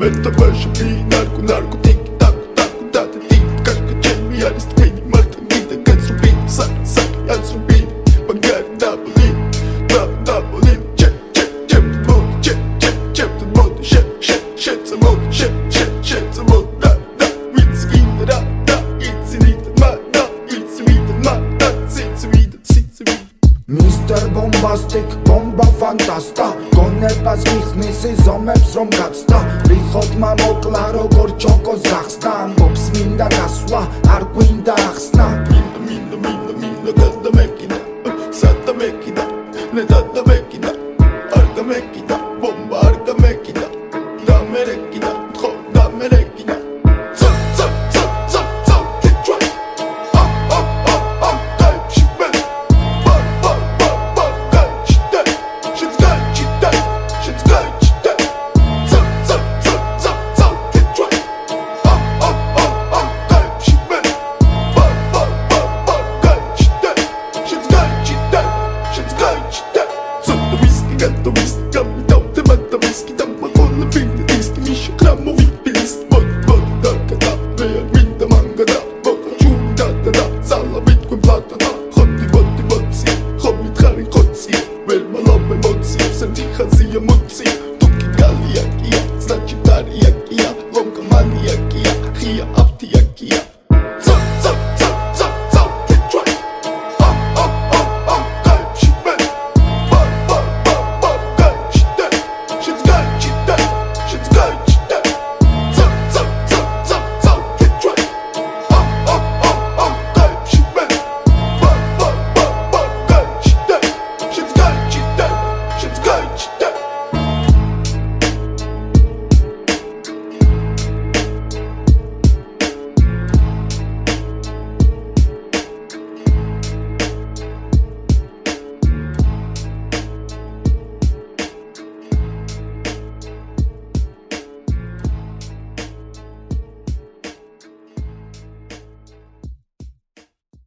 Meta vaša bija narkotika, tā te tīta, kaška ķēmi jārast mini, marta gita, kāds rubīta, saki, jāds rubīta, pagāri dabalīni, čep, tad modi, šep, samodi, šep, samodi, da, vids vīta, da, itsi vīta, ma, citsi vīta. Mr. Bombastic, bomba fantasta გონებას გიხსნის ზომებს რომ გაცდა რიხოდმა მოკლა როგორ ჩოკოს გახსნა ამბობს მინდა გასვლა არ გვინდა ახსნა მინდა